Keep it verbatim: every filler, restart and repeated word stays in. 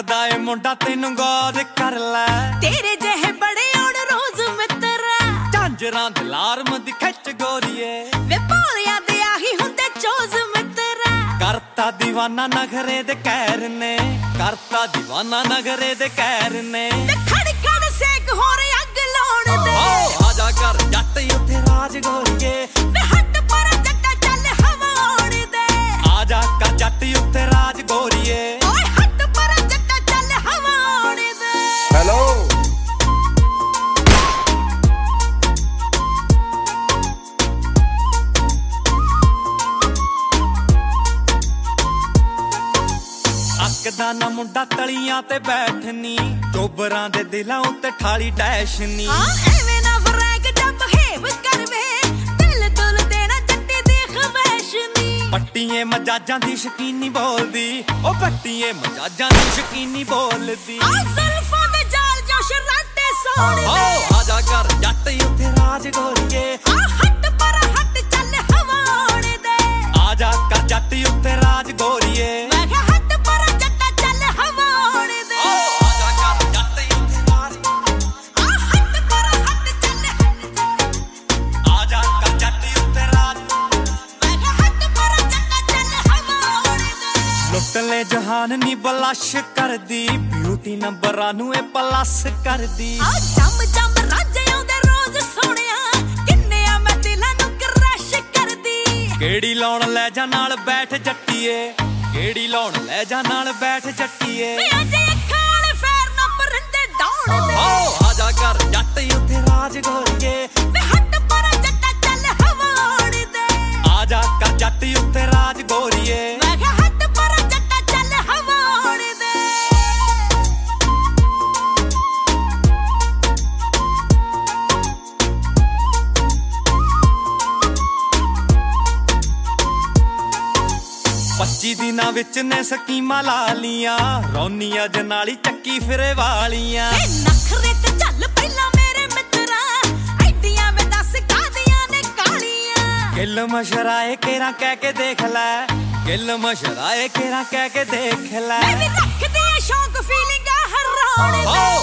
करदा ए मुंडा तेनू गौर कर लै तेरे जहे बड़े और रोज मित्रा झांजरां दे लारम दी खिच गोरीए वे भोलिया दे आही हुंदे चोज मित्रा करता दीवाना नखरे दे कहर ने करता दीवाना नखरे दे कहर ने खड़ खड़ सेक होर अग लाउण दे ओ आजा कर जट उत्थे राज गोरीए वे हट पर जट्टा चल हवा उड़ दे आजा कर जट उत्थे राज गोरीए ओए हट पर जट्टा चल हवा उड़ दे हेलो अकदा ना मुंडा तलियां ते बैठनी चोबरां दे दिलां उत्ते ठाली डैशनी हां एवें ना फरैग जब हेव करवे दिल तुल देना जट्टी दी खवैशनी पट्टिए मजाजां दी शकीनी बोलदी ओ पट्टिए मजाजां दी शकीनी बोलदी आ जुल्फां दे जाल जो शराटे सोड़ ओ दे आजा कर जट उत्थे राज गोरीए आ हट पर हट चल हवा उड़ दे आजा कर जट उत्थे राज गोरीए मैं कहा हट पर जट्टा चल हवा उड़ दे ओ आजा कर जट उत्थे राज आ हट पर हट चल आजा कर जट उत्थे राज मैं कहा हट पर जट्टा चल हवा उड़ दे लुट ले जहान नी बलाश करदी ब्यूटी नंबरां नू ए प्लस करदी आ जम जम राजिਆਂ ਦੇ ਰੋਜ਼ ਸੋਹਣਿਆ ਕਿੰਨੇ ਆ ਮੈਂ ਦਿਲਾਂ ਨੂੰ ਕਰਸ਼ ਕਰਦੀ केड़ी लौण ले जा नाल बैठ जट्टीए केड़ी लौण ले जा नाल बैठ जट्टीए ਵੇ ਅਜੇ ਅੱਖਾਂ ਵਾਲੇ ਫੇਰ ਨਾ ਪਰਿੰਦੇ ਡਾਉਣ ਦੇ ओ आजा कर जट उत्थे राज गोरीए ਵੇ ਹੱਟ ਪਰ ਜੱਟਾ ਚੱਲ ਹਵਾ ਉੜ ਦੇ आजा कर जट उत्थे राज गोरीए ਮੈਂ ਕਿਹਾ ਹੱਟ ਪਰ ਜੱਟਾ ਚੱਲ ਹਵਾ ਉੜ ਦੇ पच्ची दिनां विच ने स्कीमां ला लीਆਂ ਰੌਨੀਆਂ ਜਨਾਲੀ ਚੱਕੀ ਫਿਰੇ ਵਾਲੀਆਂ ਵੇ ਨਖਰੇ ਤੇ ਚੱਲ ਪਹਿਲਾਂ ਮੇਰੇ ਮਿੱਤਰਾ ਐਡੀਆਂ ਵੇ ਦੱਸ ਕਾਦੀਆਂ ਨੇ ਕਾਲੀਆਂ ਗਿੱਲ ਮਸ਼ਰਾਏ ਕੇਰਾ ਕਹਿ ਕੇ ਦੇਖ ਲੈ ਗਿੱਲ ਮਸ਼ਰਾਏ ਕੇਰਾ ਕਹਿ ਕੇ ਦੇਖ ਲੈ ਮੈਂ ਵੀ ਰੱਖਦੀ ਆ ਸ਼ੌਕ ਫੀਲਿੰਗਾਂ ਹਰਾਉਣ ਓ ਦੇ